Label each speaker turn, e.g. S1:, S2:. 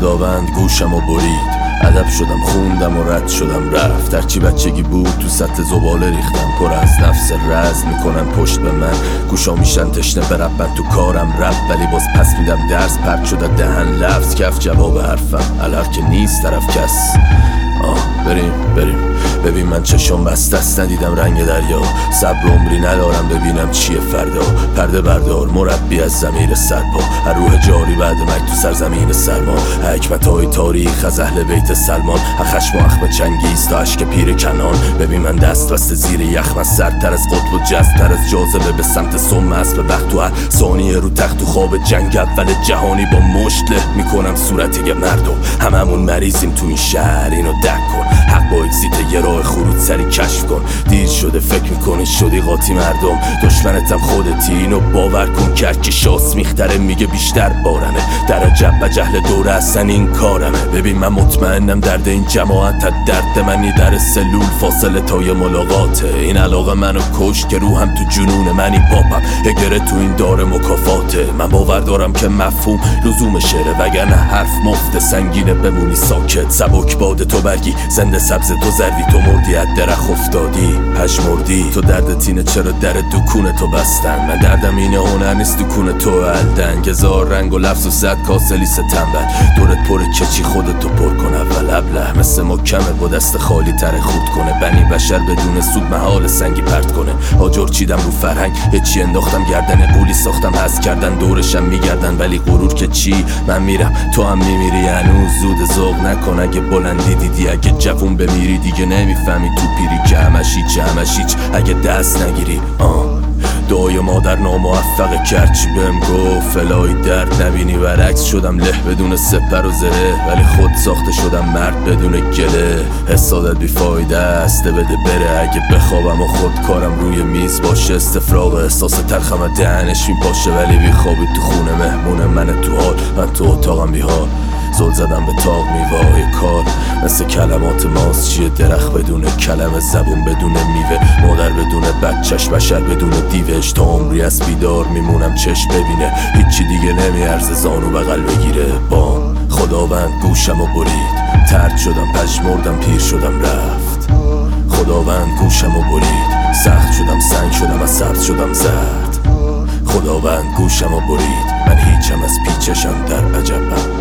S1: خداوند گوشم و برید. ادب شدم، خوندم و رد شدم رفت. هرچی بچگی بود تو سطل زباله ریختم. پر از نفس رز میکنن پشت به من. گوشا میشن تشنه بربن تو کارم رب. ولی باز پس میدم درس پرد شده دهن لفظ. کف جواب حرفم الهر که نیست طرف کس. بریم ببین من چشم بسته است، ندیدم رنگ دریا. صبر عمری ندارم ببینم چیه فردا. پرده بردار مربی از ضمیر سرپا. هر روح جاری بعد مرگ تو سرزمین سرما. حکمت‌های تاریخ از اهل بیت سلمان. خشم و اخم چنگیز تا اشک پیر کنان. ببین من دست بسته زیر یخم، از سرتر از قطب و جذب‌تر از جاذبه به سمت سم اسب وقت. تو هر ثانیه رو تخت و خواب جنگ اول جهانی با مشت له میکنم صورت یه مردم. هممون مریضیم تو این شهر، اینو درک کن. حق با اکسیت یه راه خروج سری کشف کن. دیر شده فکر میکنی شدی قاطی مردم. دشمنتم خودتی، اینو باور کن. که شاس میختره میگه بیشتر بارمه. در عجب و جهل دوره اصلا این کارمه. ببین من مطمئنم درد این جماعت درد منی. در سلول فاصله تا یه ملاقاته. این علاقه منو کشت که روحم تو جنون منی. پاپم هگره تو این دار مکافاته. من باور دارم که مفهوم لزوم شعره، وگرنه حرف مفت سنگینه بمونی ساکت. سبک باد تو برگی، زنده سبز تو زردی. تو مردی از درخ افتادی پژمردی. تو درد تینه چرا در دکون تو بستن. من دردم اینه هنر نیست دکون تو الدنگ. هزار رنگ و لفظ و صد کاسه لیست تنبل. دورت پر کچی خودتو پر کن اول. ابله مثل محکمه با دست خالی تره خود کنه. بنی بشر بدون سود محال سنگی پرت کنه. آجر چیدم رو فرهنگ هیچی انداختم گردن. قولی ساختم حذف کردن دورشم میگردن. ولی غرور که چی، من میرم تو هم میمیری. هنوز زود ذوق نکن اگه بلندی دیدی. اگه جوون بمیری دیگه نمیفهمی تو پیری که همش هیچ اگه دست نگیری. دعای مادر ناموفق کرد چی بهم گفت. فلای درد نبینی برعکس شدم له بدون سپر و زره. ولی خود ساخته شدم مرد بدون گله. حسادت بیفایده است بده بره. اگه بخوابم و خود کارم روی میز باشه. استفراغ احساس تلخم دهنش میپاشه. ولی بیخوابی تو خونه مهمونه من تو حال. من تو اتاقم بیحال. زل زدم به تاق میوه کار. مثل کلمات ماست چیه درخت بدون کلمه. زبون بدون میوه، مادر بدون بچهش، بشر بدون دیوش. تا عمری از بیدار میمونم چشم ببینه. هیچی دیگه نمیارزه زانو بغل بگیره. بام خداوند گوشم و برید. ترد شدم پژمردم پیر شدم رفت. خداوند گوشم و برید. سخت شدم سنگ شدم از سبز شدم زرد. خداوند گوشم و برید. من هیچم از پیچشم در عجبم.